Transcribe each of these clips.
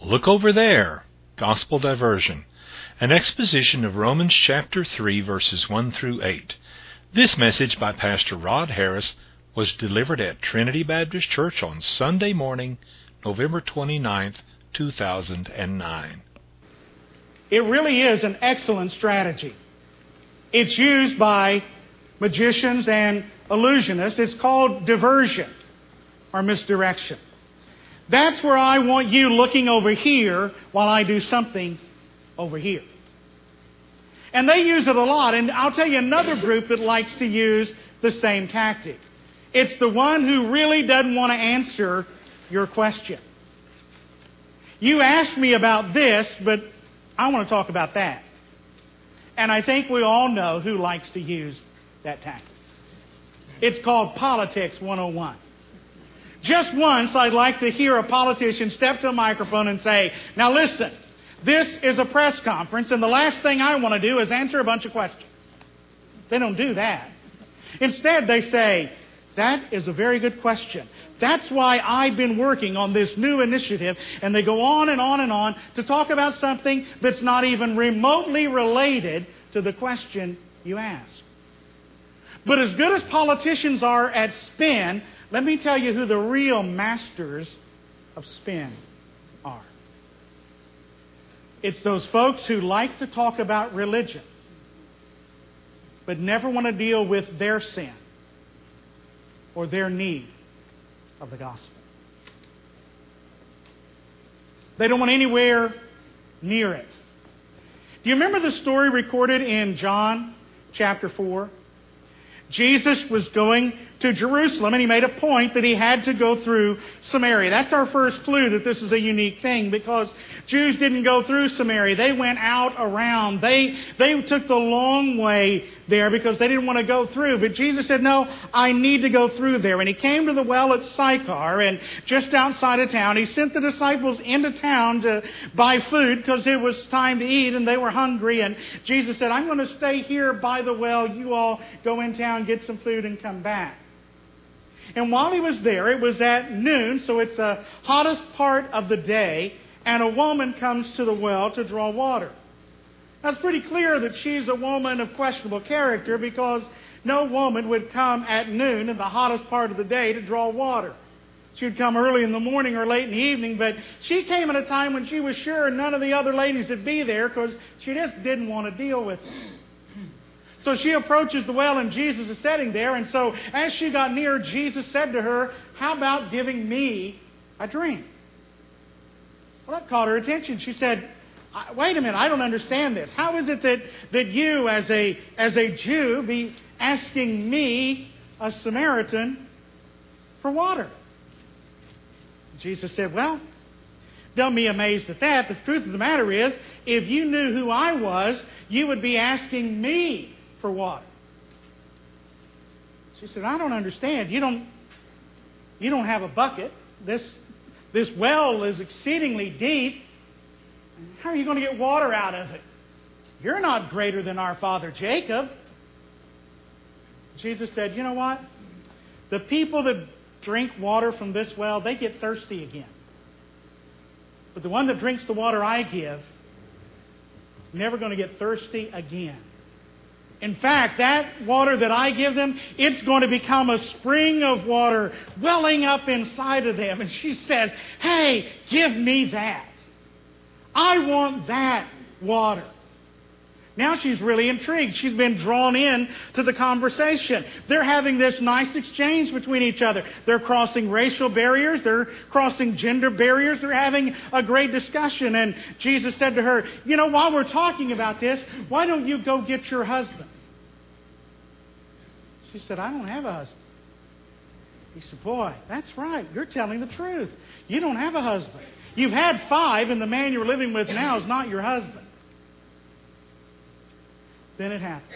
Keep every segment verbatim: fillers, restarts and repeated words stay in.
Look over there. Gospel diversion. An exposition of Romans chapter three, verses one through eight. This message by Pastor Rod Harris was delivered at Trinity Baptist Church on Sunday morning, November twenty-ninth, two thousand nine. It really is an excellent strategy. It's used by magicians and illusionists. It's called diversion or misdirection. That's where I want you looking over here while I do something over here. And they use it a lot. And I'll tell you another group that likes to use the same tactic. It's the one who really doesn't want to answer your question. You asked me about this, but I want to talk about that. And I think we all know who likes to use that tactic. It's called Politics one oh one. Just once, I'd like to hear a politician step to a microphone and say, "Now listen, this is a press conference, and the last thing I want to do is answer a bunch of questions." They don't do that. Instead, they say, "That is a very good question. That's why I've been working on this new initiative." And they go on and on and on to talk about something that's not even remotely related to the question you ask. But as good as politicians are at spin, let me tell you who the real masters of spin are. It's those folks who like to talk about religion, but never want to deal with their sin or their need of the gospel. They don't want anywhere near it. Do you remember the story recorded in John chapter four? Jesus was going to Jerusalem, and he made a point that he had to go through Samaria. That's our first clue that this is a unique thing, because Jews didn't go through Samaria. They went out around. They, they took the long way there because they didn't want to go through. But Jesus said, "No, I need to go through there." And he came to the well at Sychar, and just outside of town, he sent the disciples into town to buy food because it was time to eat and they were hungry. And Jesus said, "I'm going to stay here by the well. You all go in town, get some food, and come back." And while he was there, it was at noon, so it's the hottest part of the day, and a woman comes to the well to draw water. Now, it's pretty clear that she's a woman of questionable character, because no woman would come at noon in the hottest part of the day to draw water. She would come early in the morning or late in the evening, but she came at a time when she was sure none of the other ladies would be there because she just didn't want to deal with it. So she approaches the well, and Jesus is sitting there. And so as she got near, Jesus said to her, "How about giving me a drink?" Well, that caught her attention. She said, "Wait a minute, I don't understand this. How is it that, that you, as a, as a Jew, be asking me, a Samaritan, for water?" Jesus said, "Well, don't be amazed at that. The truth of the matter is, if you knew who I was, you would be asking me for water." She said, "I don't understand. You don't, you don't have a bucket. This, this well is exceedingly deep. How are you going to get water out of it? You're not greater than our father Jacob." Jesus said, "You know what? The people that drink water from this well, they get thirsty again. But the one that drinks the water I give, never going to get thirsty again. In fact, that water that I give them, it's going to become a spring of water welling up inside of them." And she says, "Hey, give me that. I want that water." Now she's really intrigued. She's been drawn in to the conversation. They're having this nice exchange between each other. They're crossing racial barriers. They're crossing gender barriers. They're having a great discussion. And Jesus said to her, "You know, while we're talking about this, why don't you go get your husband?" She said, "I don't have a husband." He said, "Boy, that's right. You're telling the truth. You don't have a husband. You've had five, and the man you're living with now is not your husband." Then it happened.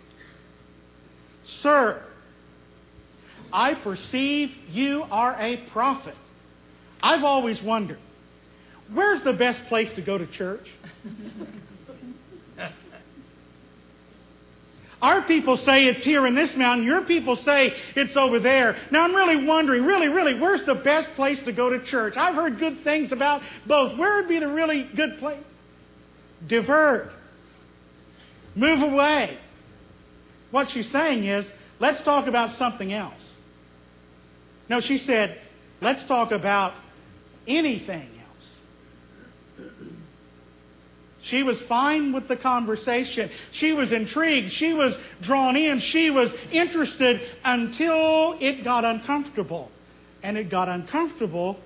"Sir, I perceive you are a prophet. I've always wondered, where's the best place to go to church? Our people say it's here in this mountain. Your people say it's over there. Now I'm really wondering, really, really, where's the best place to go to church? I've heard good things about both. Where would be the really good place? Divert. Move away. What she's saying is, let's talk about something else. No, she said, let's talk about anything else. She was fine with the conversation. She was intrigued. She was drawn in. She was interested until it got uncomfortable. And it got uncomfortable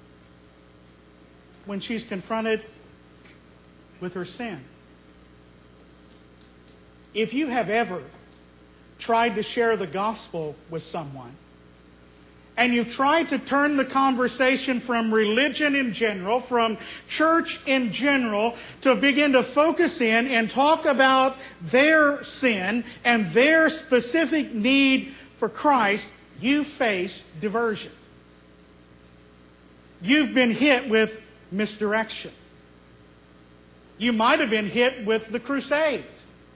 when she's confronted with her sin. If you have ever tried to share the gospel with someone, and you've tried to turn the conversation from religion in general, from church in general, to begin to focus in and talk about their sin and their specific need for Christ, you face diversion. You've been hit with misdirection. You might have been hit with the Crusades.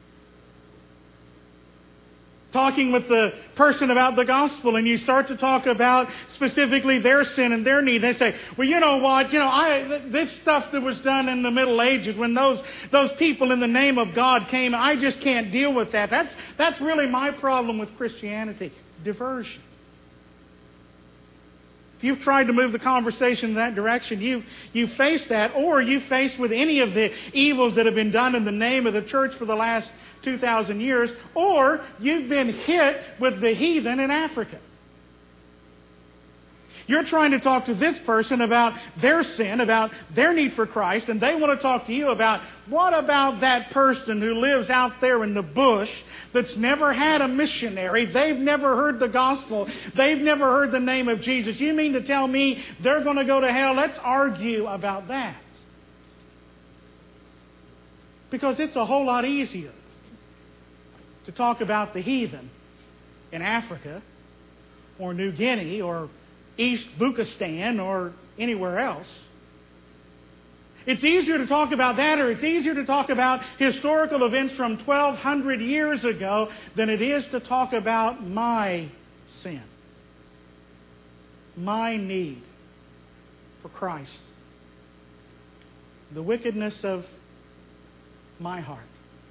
Talking with the person about the gospel, and you start to talk about specifically their sin and their need. They say, well, you know what, you know, I this stuff that was done in the Middle Ages when those those people in the name of God came, I just can't deal with that. That's that's really my problem with Christianity. Diversion. If you've tried to move the conversation in that direction, you you face that, or you face with any of the evils that have been done in the name of the church for the last two thousand years, or you've been hit with the heathen in Africa. You're trying to talk to this person about their sin, about their need for Christ, and they want to talk to you about, what about that person who lives out there in the bush that's never had a missionary? They've never heard the gospel. They've never heard the name of Jesus. You mean to tell me they're going to go to hell? Let's argue about that. Because it's a whole lot easier to talk about the heathen in Africa or New Guinea or East Bukistan or anywhere else. It's easier to talk about that, or it's easier to talk about historical events from twelve hundred years ago than it is to talk about my sin, my need for Christ, the wickedness of my heart.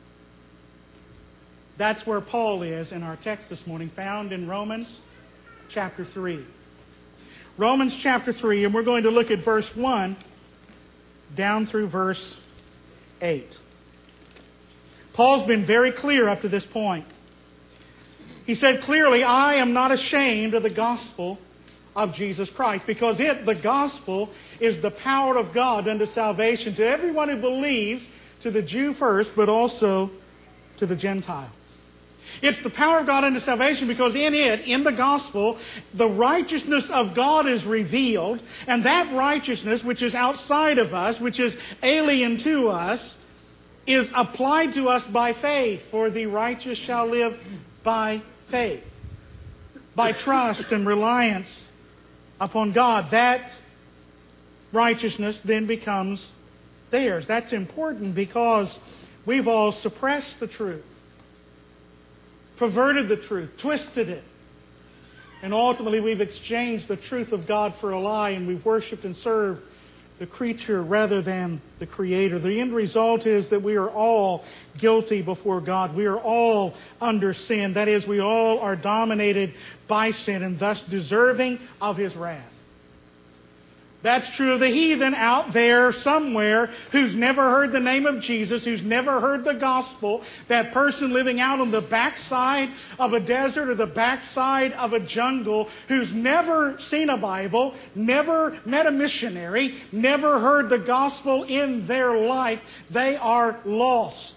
That's where Paul is in our text this morning, found in Romans chapter three. Romans chapter three, and we're going to look at verse one down through verse eight. Paul's been very clear up to this point. He said clearly, I am not ashamed of the gospel of Jesus Christ, because it, the gospel, is the power of God unto salvation to everyone who believes, to the Jew first, but also to the Gentile. It's the power of God unto salvation because in it, in the gospel, the righteousness of God is revealed. And that righteousness, which is outside of us, which is alien to us, is applied to us by faith. For the righteous shall live by faith. By trust and reliance upon God. That righteousness then becomes theirs. That's important because we've all suppressed the truth, perverted the truth, twisted it. And ultimately we've exchanged the truth of God for a lie, and we've worshipped and served the creature rather than the Creator. The end result is that we are all guilty before God. We are all under sin. That is, we all are dominated by sin and thus deserving of His wrath. That's true of the heathen out there somewhere who's never heard the name of Jesus, who's never heard the gospel. That person living out on the backside of a desert or the backside of a jungle, who's never seen a Bible, never met a missionary, never heard the gospel in their life. They are lost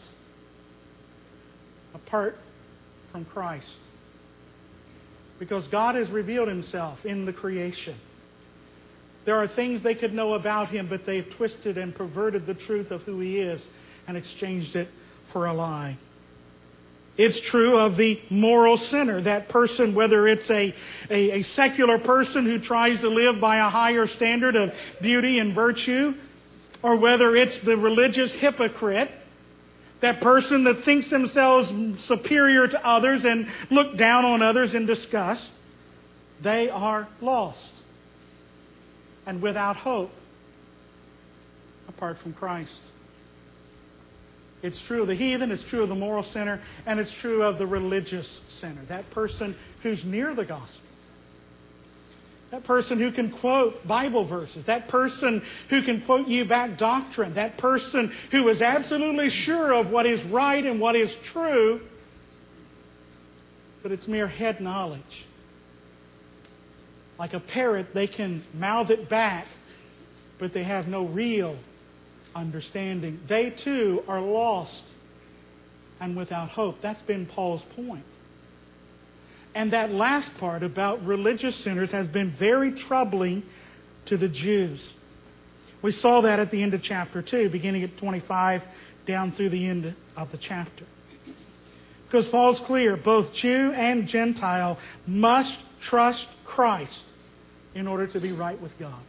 apart from Christ. Because God has revealed Himself in the creation. There are things they could know about Him, but they've twisted and perverted the truth of who He is and exchanged it for a lie. It's true of the moral sinner, that person, whether it's a, a, a secular person who tries to live by a higher standard of beauty and virtue, or whether it's the religious hypocrite That person that thinks themselves superior to others and look down on others in disgust, they are lost and without hope apart from Christ. It's true of the heathen, it's true of the moral sinner, and it's true of the religious sinner. That person who's near the gospel. That person who can quote Bible verses. That person who can quote you back doctrine. That person who is absolutely sure of what is right and what is true, but it's mere head knowledge. Like a parrot, they can mouth it back, but they have no real understanding. They too are lost and without hope. That's been Paul's point. And that last part about religious sinners has been very troubling to the Jews. We saw that at the end of chapter two, beginning at twenty-five down through the end of the chapter. Because Paul's clear, both Jew and Gentile must trust Christ in order to be right with God.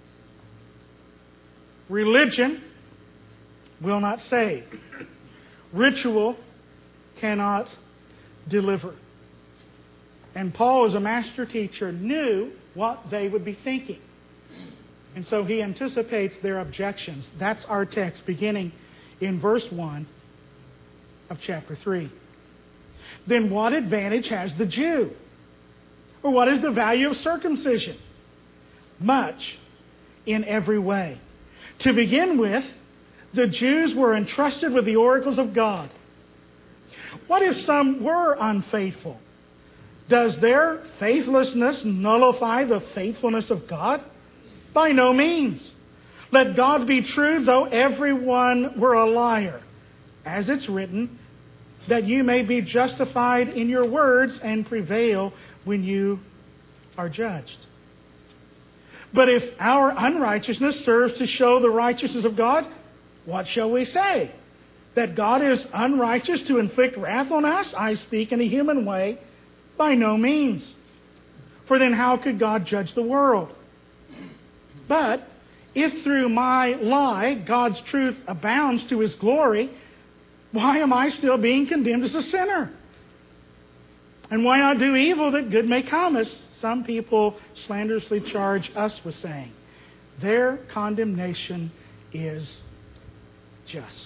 Religion will not save. Ritual cannot deliver. And Paul, as a master teacher, knew what they would be thinking. And so he anticipates their objections. That's our text beginning in verse one of chapter three. Then what advantage has the Jew? Or what is the value of circumcision? Much in every way. To begin with, the Jews were entrusted with the oracles of God. What if some were unfaithful? Does their faithlessness nullify the faithfulness of God? By no means. Let God be true, though everyone were a liar. As it's written, that you may be justified in your words and prevail when you are judged. But if our unrighteousness serves to show the righteousness of God, what shall we say? That God is unrighteous to inflict wrath on us? I speak in a human way. By no means. For then how could God judge the world? But if through my lie God's truth abounds to His glory, why am I still being condemned as a sinner? And why not do evil that good may come, as some people slanderously charge us with saying? Their condemnation is just.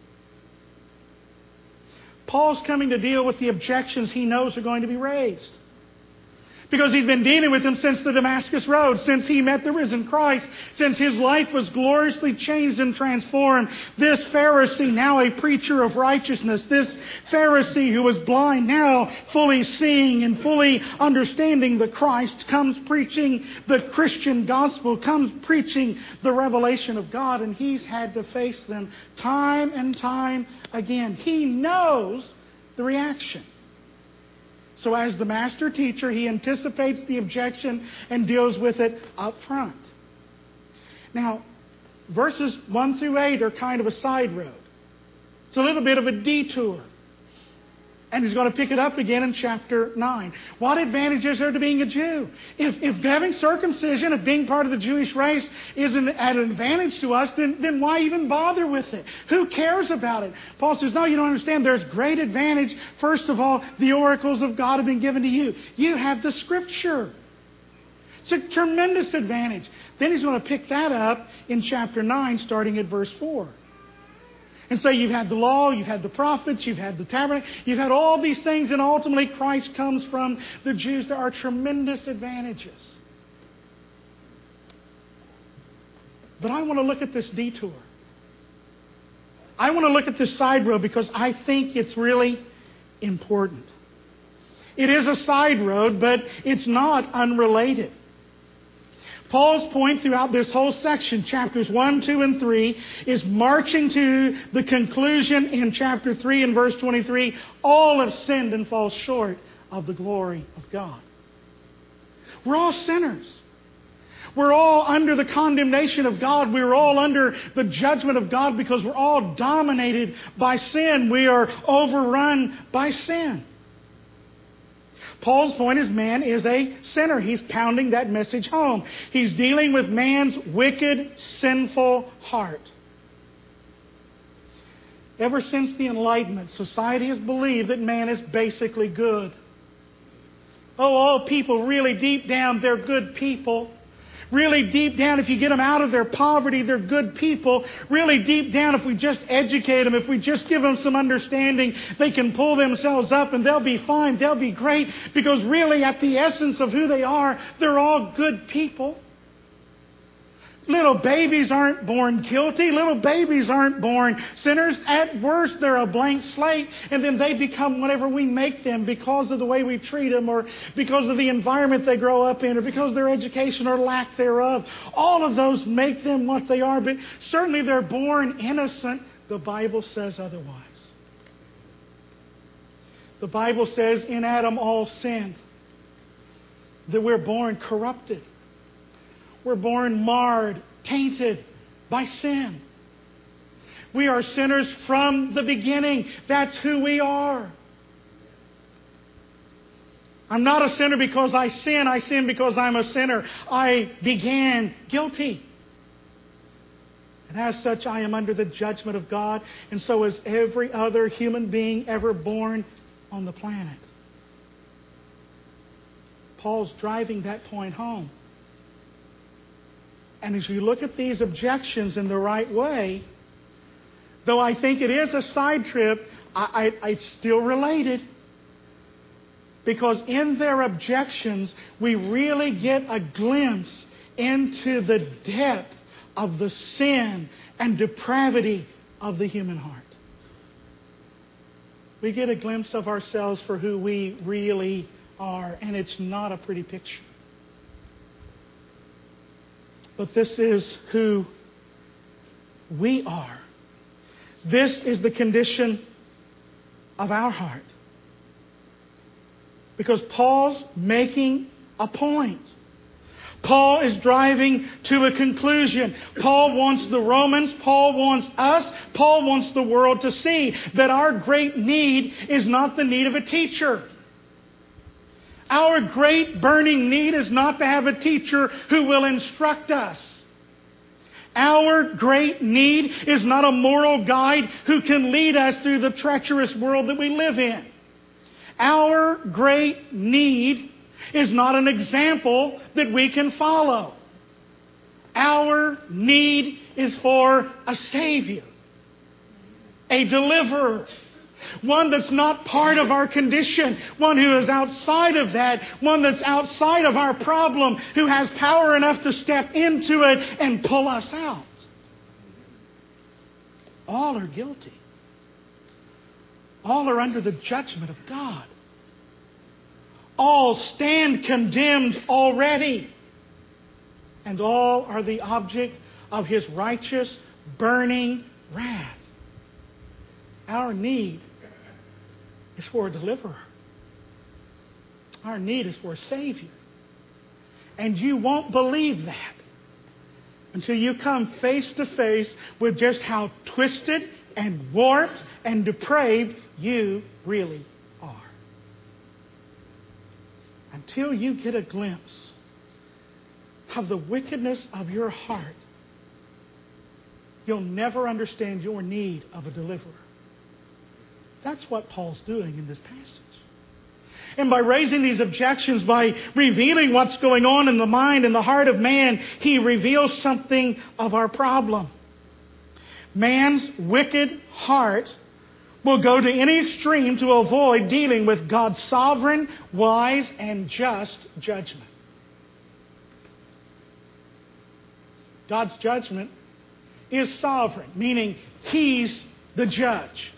Paul's coming to deal with the objections he knows are going to be raised. Because he's been dealing with them since the Damascus Road, since he met the risen Christ, since his life was gloriously changed and transformed. This Pharisee, now a preacher of righteousness, this Pharisee who was blind, now fully seeing and fully understanding the Christ, comes preaching the Christian gospel, comes preaching the revelation of God, and he's had to face them time and time again. He knows the reaction. So as the master teacher, he anticipates the objection and deals with it up front. Now, verses one through eight are kind of a side road. It's a little bit of a detour. And he's going to pick it up again in chapter nine. What advantage is there to being a Jew? If, if having circumcision, if being part of the Jewish race is an, an advantage to us, then, then why even bother with it? Who cares about it? Paul says, no, you don't understand. There's great advantage. First of all, the oracles of God have been given to you. You have the Scripture. It's a tremendous advantage. Then he's going to pick that up in chapter nine, starting at verse four. And so you've had the law, you've had the prophets, you've had the tabernacle, you've had all these things, and ultimately Christ comes from the Jews. There are tremendous advantages. But I want to look at this detour. I want to look at this side road because I think it's really important. It is a side road, but it's not unrelated. Paul's point throughout this whole section, chapters one, two, and three, is marching to the conclusion in chapter three and verse twenty-three. All have sinned and fall short of the glory of God. We're all sinners. We're all under the condemnation of God. We're all under the judgment of God because we're all dominated by sin. We are overrun by sin. Paul's point is man is a sinner. He's pounding that message home. He's dealing with man's wicked, sinful heart. Ever since the Enlightenment, society has believed that man is basically good. Oh, all people, really deep down, they're good people. Really deep down, if you get them out of their poverty, they're good people. Really deep down, if we just educate them, if we just give them some understanding, they can pull themselves up and they'll be fine. They'll be great. Because really, at the essence of who they are, they're all good people. Little babies aren't born guilty. Little babies aren't born sinners. At worst, they're a blank slate, and then they become whatever we make them because of the way we treat them, or because of the environment they grow up in, or because of their education or lack thereof. All of those make them what they are, but certainly they're born innocent. The Bible says otherwise. The Bible says in Adam all sinned, that we're born corrupted. We're born marred, tainted by sin. We are sinners from the beginning. That's who we are. I'm not a sinner because I sin. I sin because I'm a sinner. I began guilty. And as such, I am under the judgment of God, and so is every other human being ever born on the planet. Paul's driving that point home. And as you look at these objections in the right way, though I think it is a side trip, I, I, I still related. Because in their objections, we really get a glimpse into the depth of the sin and depravity of the human heart. We get a glimpse of ourselves for who we really are, and it's not a pretty picture. But this is who we are. This is the condition of our heart. Because Paul's making a point. Paul is driving to a conclusion. Paul wants the Romans, Paul wants us, Paul wants the world to see that our great need is not the need of a teacher. Our great burning need is not to have a teacher who will instruct us. Our great need is not a moral guide who can lead us through the treacherous world that we live in. Our great need is not an example that we can follow. Our need is for a Savior, a deliverer. One that's not part of our condition. One who is outside of that. One that's outside of our problem. Who has power enough to step into it and pull us out. All are guilty. All are under the judgment of God. All stand condemned already. And all are the object of His righteous, burning wrath. Our need is for a deliverer. Our need is for a Savior. And you won't believe that until you come face to face with just how twisted and warped and depraved you really are. Until you get a glimpse of the wickedness of your heart, you'll never understand your need of a deliverer. That's what Paul's doing in this passage. And by raising these objections, by revealing what's going on in the mind and the heart of man, he reveals something of our problem. Man's wicked heart will go to any extreme to avoid dealing with God's sovereign, wise, and just judgment. God's judgment is sovereign, meaning He's the judge.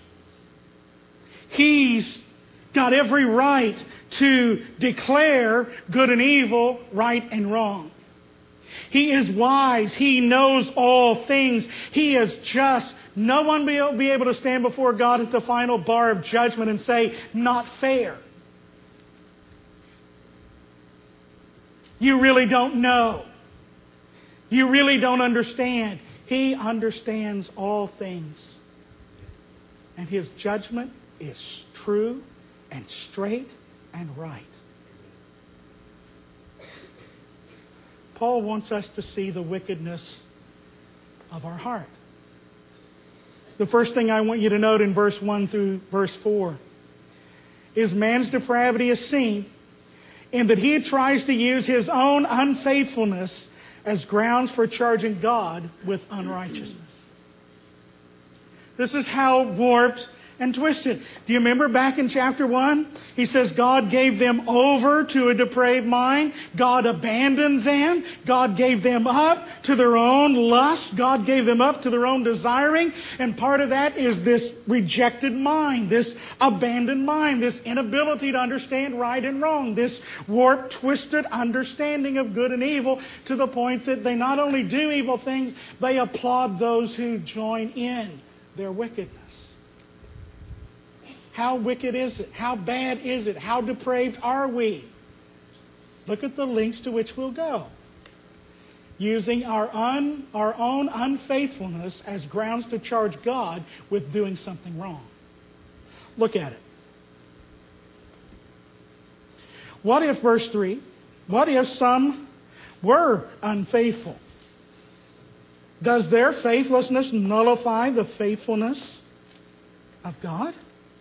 He's got every right to declare good and evil, right and wrong. He is wise. He knows all things. He is just. No one will be able to stand before God at the final bar of judgment and say, not fair. You really don't know. You really don't understand. He understands all things. And His judgment is true and straight and right. Paul wants us to see the wickedness of our heart. The first thing I want you to note in verse one through verse four is man's depravity is seen in that he tries to use his own unfaithfulness as grounds for charging God with unrighteousness. This is how warped and twisted. Do you remember back in chapter one? He says God gave them over to a depraved mind. God abandoned them. God gave them up to their own lust. God gave them up to their own desiring. And part of that is this rejected mind, this abandoned mind, this inability to understand right and wrong, this warped, twisted understanding of good and evil to the point that they not only do evil things, they applaud those who join in their wickedness. How wicked is it? How bad is it? How depraved are we? Look at the lengths to which we'll go. Using our, un, our own unfaithfulness as grounds to charge God with doing something wrong. Look at it. What if, verse three, what if some were unfaithful? Does their faithlessness nullify the faithfulness of God?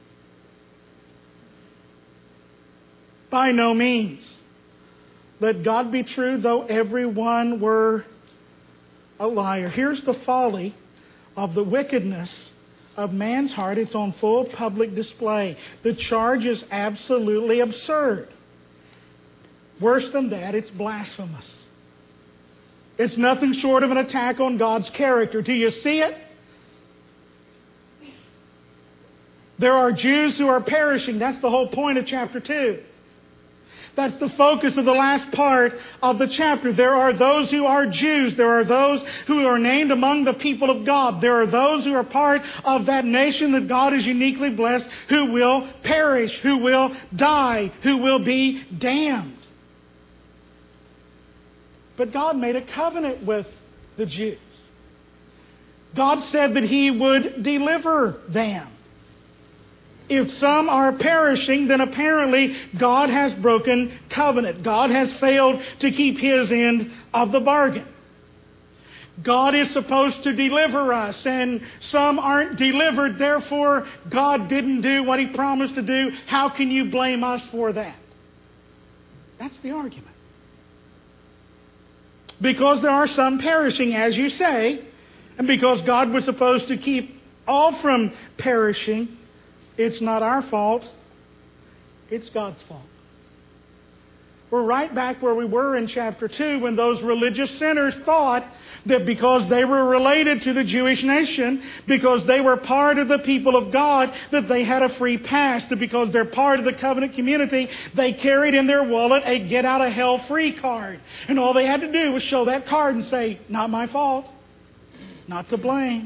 By no means. Let God be true, though everyone were a liar. Here's the folly of the wickedness of man's heart. It's on full public display. The charge is absolutely absurd. Worse than that, it's blasphemous. It's nothing short of an attack on God's character. Do you see it? There are Jews who are perishing. That's the whole point of chapter two. That's the focus of the last part of the chapter. There are those who are Jews. There are those who are named among the people of God. There are those who are part of that nation that God has uniquely blessed who will perish, who will die, who will be damned. But God made a covenant with the Jews. God said that He would deliver them. If some are perishing, then apparently God has broken covenant. God has failed to keep His end of the bargain. God is supposed to deliver us, and some aren't delivered. Therefore, God didn't do what He promised to do. How can you blame us for that? That's the argument. Because there are some perishing, as you say, and because God was supposed to keep all from perishing, it's not our fault. It's God's fault. We're right back where we were in chapter two when those religious sinners thought that because they were related to the Jewish nation, because they were part of the people of God, that they had a free pass, that because they're part of the covenant community, they carried in their wallet a get out of hell free card. And all they had to do was show that card and say, not my fault, not to blame.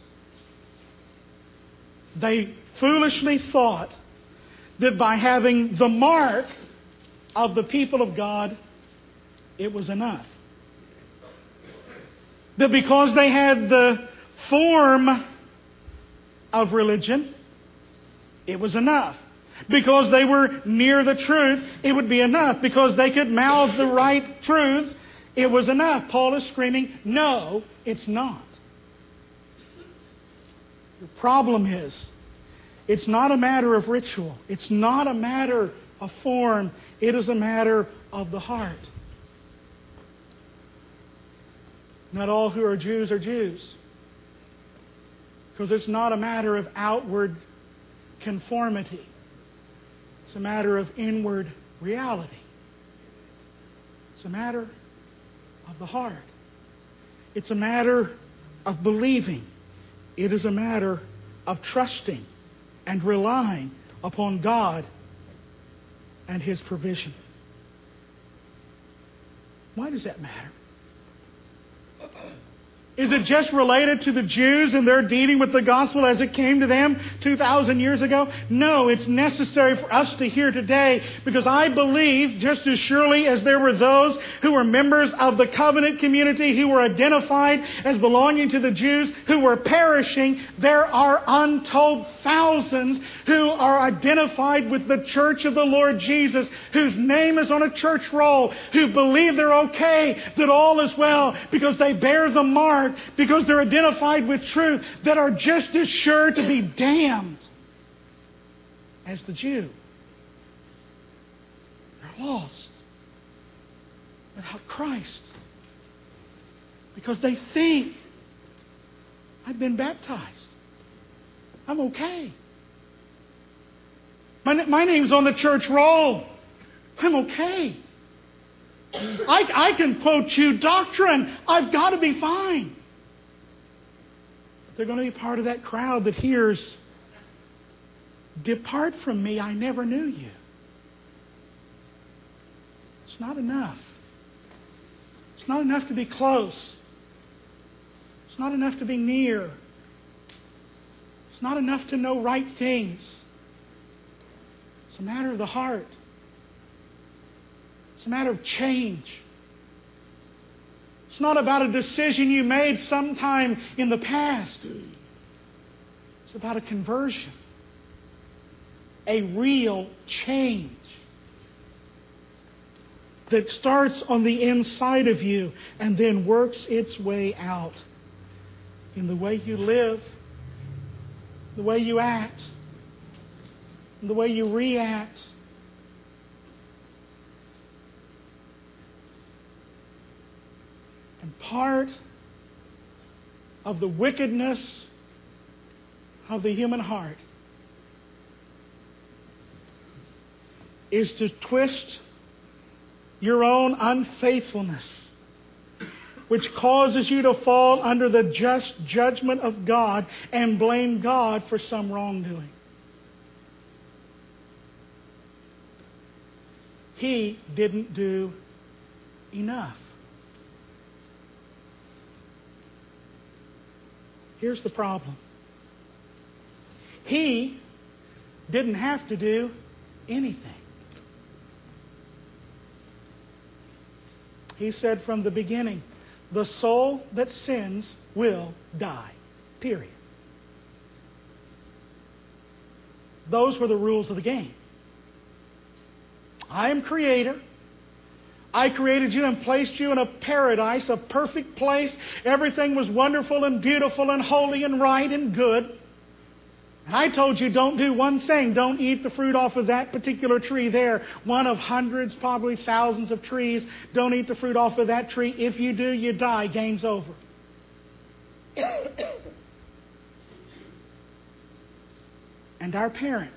They foolishly thought that by having the mark of the people of God, it was enough. That because they had the form of religion, it was enough. Because they were near the truth, it would be enough. Because they could mouth the right truths, it was enough. Paul is screaming, no, it's not. The problem is, it's not a matter of ritual. It's not a matter of form. It is a matter of the heart. Not all who are Jews are Jews. Because it's not a matter of outward conformity. It's a matter of inward reality. It's a matter of the heart. It's a matter of believing. It is a matter of trusting and relying upon God and His provision. Why does that matter? Is it just related to the Jews and their dealing with the gospel as it came to them two thousand years ago? No, it's necessary for us to hear today, because I believe just as surely as there were those who were members of the covenant community who were identified as belonging to the Jews who were perishing, there are untold thousands who are identified with the church of the Lord Jesus, whose name is on a church roll, who believe they're okay, that all is well because they bear the mark heart because they're identified with truth that are just as sure to be damned as the Jew. They're lost without Christ because they think, I've been baptized. I'm okay. My, my name's on the church roll. I'm okay. I, I can quote you doctrine. I've got to be fine. But they're going to be part of that crowd that hears, depart from me, I never knew you. It's not enough. It's not enough to be close. It's not enough to be near. It's not enough to know right things. It's a matter of the heart. It's a matter of change. It's not about a decision you made sometime in the past. It's about a conversion. A real change that starts on the inside of you and then works its way out in the way you live, the way you act, the way you react. And part of the wickedness of the human heart is to twist your own unfaithfulness, which causes you to fall under the just judgment of God and blame God for some wrongdoing. He didn't do enough. Here's the problem. He didn't have to do anything. He said from the beginning, the soul that sins will die. Period. Those were the rules of the game. I am Creator. I created you and placed you in a paradise, a perfect place. Everything was wonderful and beautiful and holy and right and good. And I told you, don't do one thing. Don't eat the fruit off of that particular tree there. One of hundreds, probably thousands of trees. Don't eat the fruit off of that tree. If you do, you die. Game's over. And our parent,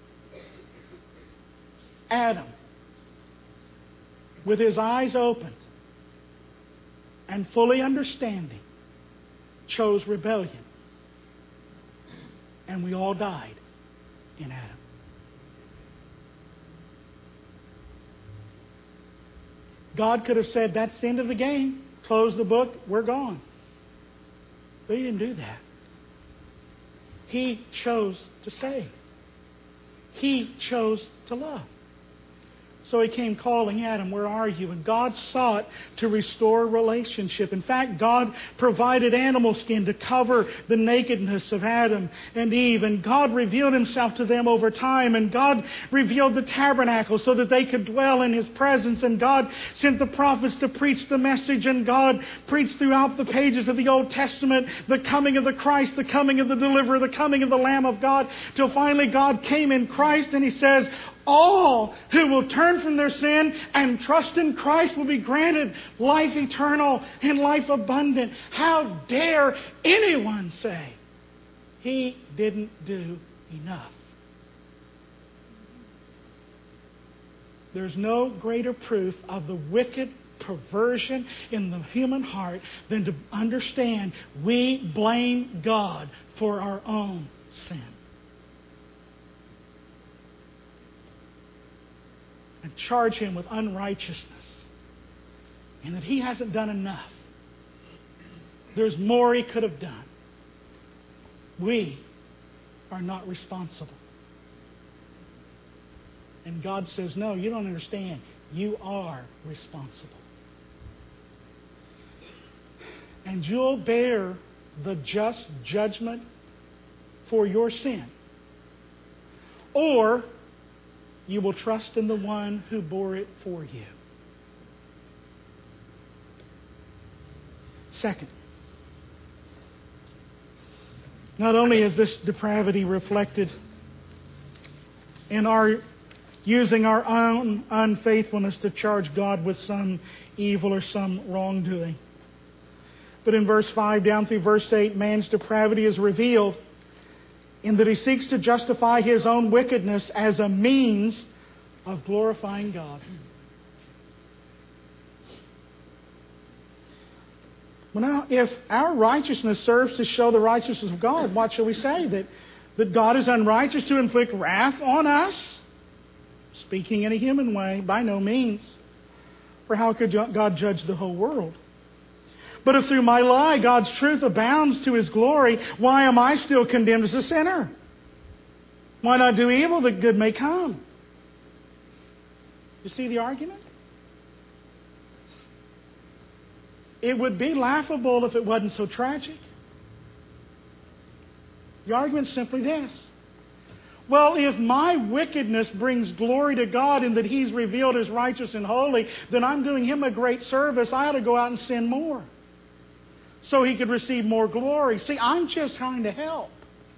Adam, with his eyes opened and fully understanding, chose rebellion. And we all died in Adam. God could have said, that's the end of the game. Close the book, we're gone. But He didn't do that. He chose to save. He chose to love. So He came calling Adam, where are you? And God sought to restore relationship. In fact, God provided animal skin to cover the nakedness of Adam and Eve. And God revealed Himself to them over time. And God revealed the tabernacle so that they could dwell in His presence. And God sent the prophets to preach the message. And God preached throughout the pages of the Old Testament the coming of the Christ, the coming of the deliverer, the coming of the Lamb of God. Till finally God came in Christ and He says, all who will turn from their sin and trust in Christ will be granted life eternal and life abundant. How dare anyone say He didn't do enough? There's no greater proof of the wicked perversion in the human heart than to understand we blame God for our own sin. And charge Him with unrighteousness. And that He hasn't done enough. There's more He could have done. We are not responsible. And God says, no, you don't understand. You are responsible. And you'll bear the just judgment for your sin. Or you will trust in the one who bore it for you. Second, Not only is this depravity reflected in our using our own unfaithfulness to charge God with some evil or some wrongdoing, but in verse five down through verse eight, man's depravity is revealed in that he seeks to justify his own wickedness as a means of glorifying God. Well, now, if our righteousness serves to show the righteousness of God, what shall we say? That, that God is unrighteous to inflict wrath on us? Speaking in a human way, by no means. For how could God judge the whole world? But if through my lie God's truth abounds to His glory, why am I still condemned as a sinner? Why not do evil that good may come? You see the argument? It would be laughable if it wasn't so tragic. The argument's simply this. Well, if my wickedness brings glory to God in that He's revealed as righteous and holy, then I'm doing Him a great service. I ought to go out and sin more so He could receive more glory. See, I'm just trying to help.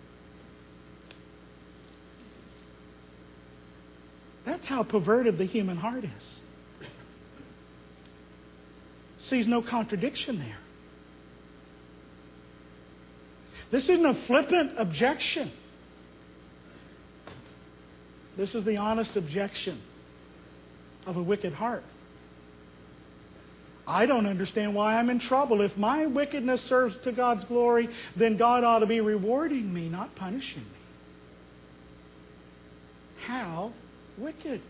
That's how perverted the human heart is. Sees no contradiction there. This isn't a flippant objection. This is the honest objection of a wicked heart. I don't understand why I'm in trouble. If my wickedness serves to God's glory, then God ought to be rewarding me, not punishing me. How wicked.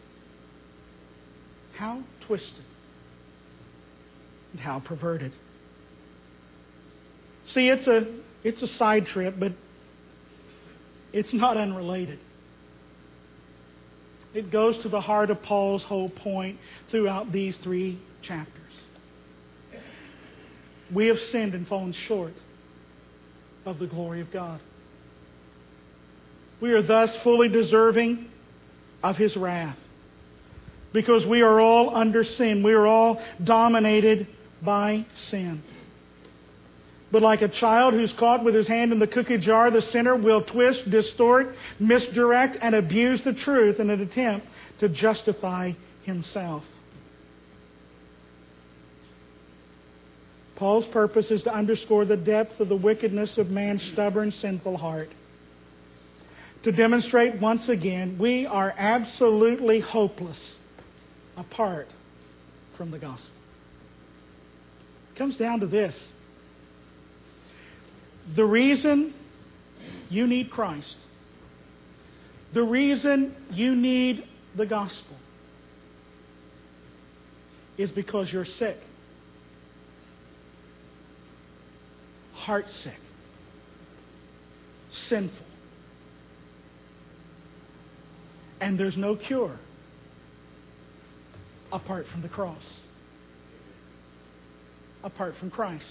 How twisted. And how perverted. See, it's a it's a side trip, but it's not unrelated. It goes to the heart of Paul's whole point throughout these three chapters. We have sinned and fallen short of the glory of God. We are thus fully deserving of His wrath, because we are all under sin. We are all dominated by sin. But like a child who's caught with his hand in the cookie jar, the sinner will twist, distort, misdirect, and abuse the truth in an attempt to justify himself. Paul's purpose is to underscore the depth of the wickedness of man's stubborn, sinful heart. To demonstrate once again, we are absolutely hopeless apart from the gospel. It comes down to this. The reason you need Christ, the reason you need the gospel, is because you're sick. Heart sick. Sinful. And there's no cure apart from the cross. Apart from Christ.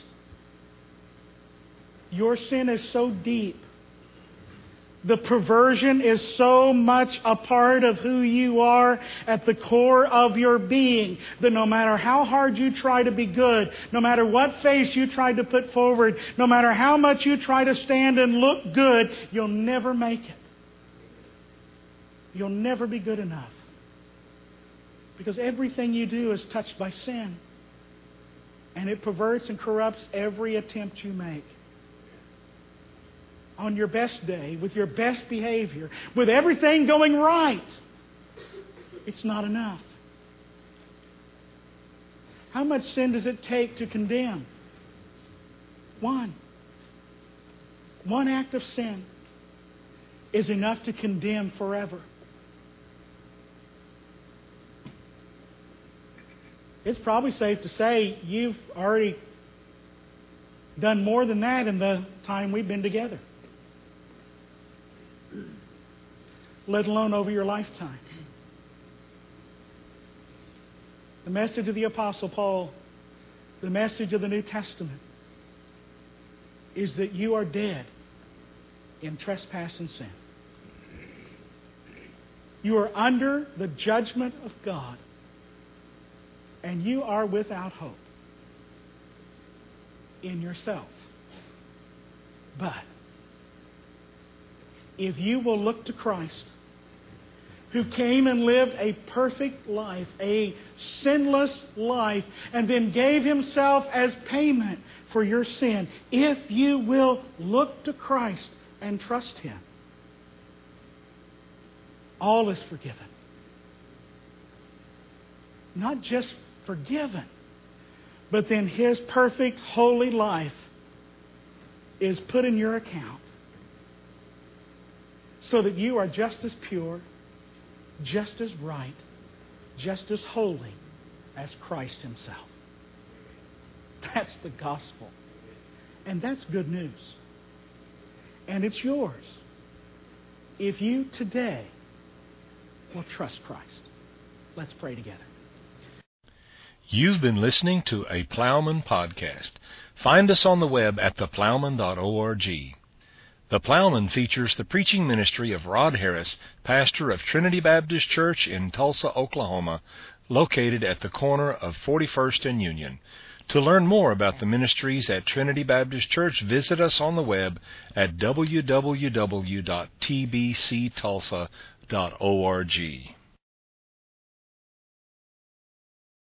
Your sin is so deep. The perversion is so much a part of who you are at the core of your being that no matter how hard you try to be good, no matter what face you try to put forward, no matter how much you try to stand and look good, you'll never make it. You'll never be good enough. Because everything you do is touched by sin. And it perverts and corrupts every attempt you make. On your best day, with your best behavior, with everything going right, it's not enough. How much sin does it take to condemn? One. One act of sin is enough to condemn forever. It's probably safe to say you've already done more than that in the time we've been together. Let alone over your lifetime. The message of the Apostle Paul, the message of the New Testament, is that you are dead in trespass and sin. You are under the judgment of God, and you are without hope in yourself. But if you will look to Christ, who came and lived a perfect life, a sinless life, and then gave Himself as payment for your sin, if you will look to Christ and trust Him, all is forgiven. Not just forgiven, but then His perfect, holy life is put in your account so that you are just as pure, just as right, just as holy as Christ Himself. That's the gospel. And that's good news. And it's yours if you today will trust Christ. Let's pray together. You've been listening to a Plowman podcast. Find us on the web at the plowman dot org. The Plowman features the preaching ministry of Rod Harris, pastor of Trinity Baptist Church in Tulsa, Oklahoma, located at the corner of forty-first and Union. To learn more about the ministries at Trinity Baptist Church, visit us on the web at w w w dot t b c tulsa dot org.